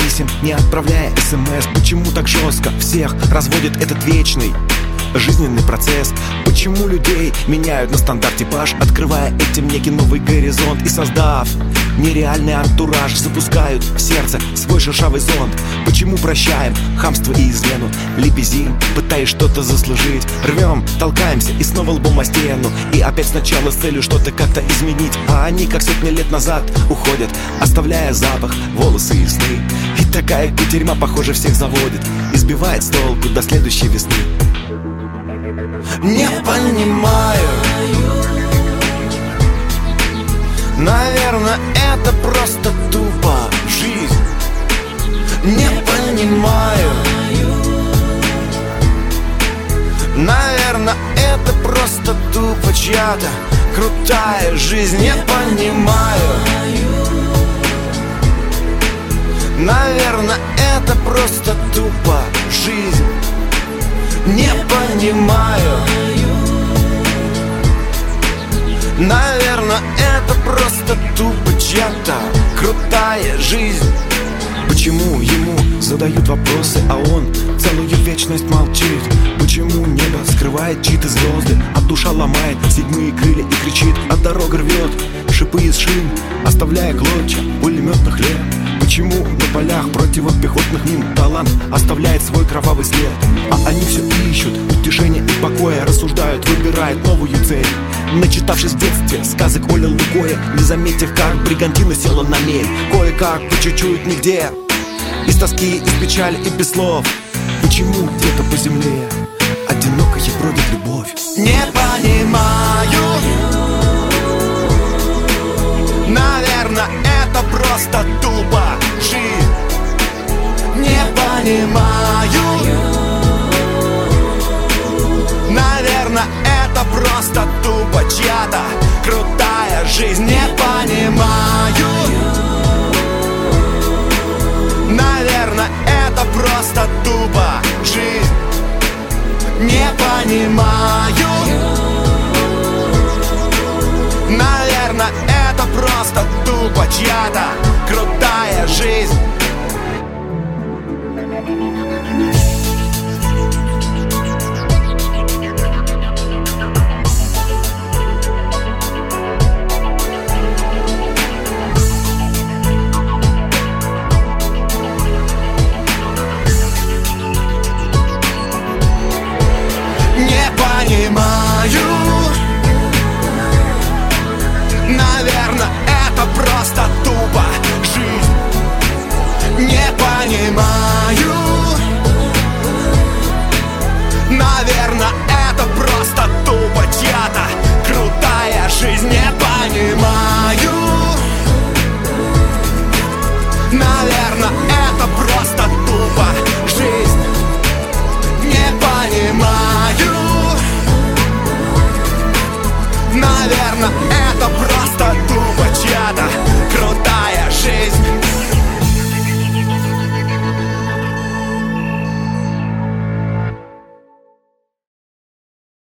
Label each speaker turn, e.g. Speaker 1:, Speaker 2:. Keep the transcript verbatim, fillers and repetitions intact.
Speaker 1: писем, не отправляя смс. Почему так жестко всех разводит этот вечный жизненный процесс? Почему людей меняют на стандарт типаж, открывая этим некий новый горизонт и создав нереальный антураж, запускают в сердце свой шершавый зонд? Почему прощаем хамство и измену, лебезим, пытаясь что-то заслужить? Рвем, толкаемся и снова лбом о стену, и опять сначала с целью что-то как-то изменить. А они, как сотни лет назад, уходят, оставляя запах, волосы и сны. И такая кутерьма, похоже, всех заводит и сбивает с толку до следующей весны. Не понимаю, наверное, это просто тупо жизнь. Не понимаю, наверное, это просто тупо чья-то крутая жизнь. Не понимаю, наверное, это просто тупо жизнь. Не понимаю, наверное, это просто тупо чья-то крутая жизнь. Почему ему задают вопросы, а он целую вечность молчит? Почему небо скрывает чьи-то звезды, а душа ломает седьмые крылья и кричит, а дорога рвет шипы из шин, оставляя клочья пулеметных лет? Почему на полях противопехотных мин талант оставляет свой кровавый след? А они все ищут утешения и покоя, рассуждают, выбирают новую цель. Начитавшись в детстве сказок Оли Лукоя, не заметив, как бригантина села на мель, кое-как, по чуть-чуть, нигде, из тоски, из печали и без слов. Почему где-то по земле одинокая бродит любовь? Не понимаю, наверное, это просто тупо жизнь. Не понимаю, наверное, это просто тупо чья-то крутая жизнь. Не понимаю, наверное, это просто тупо жизнь. Не понимаю, наверное, это просто тупо чья-то крутая жизнь.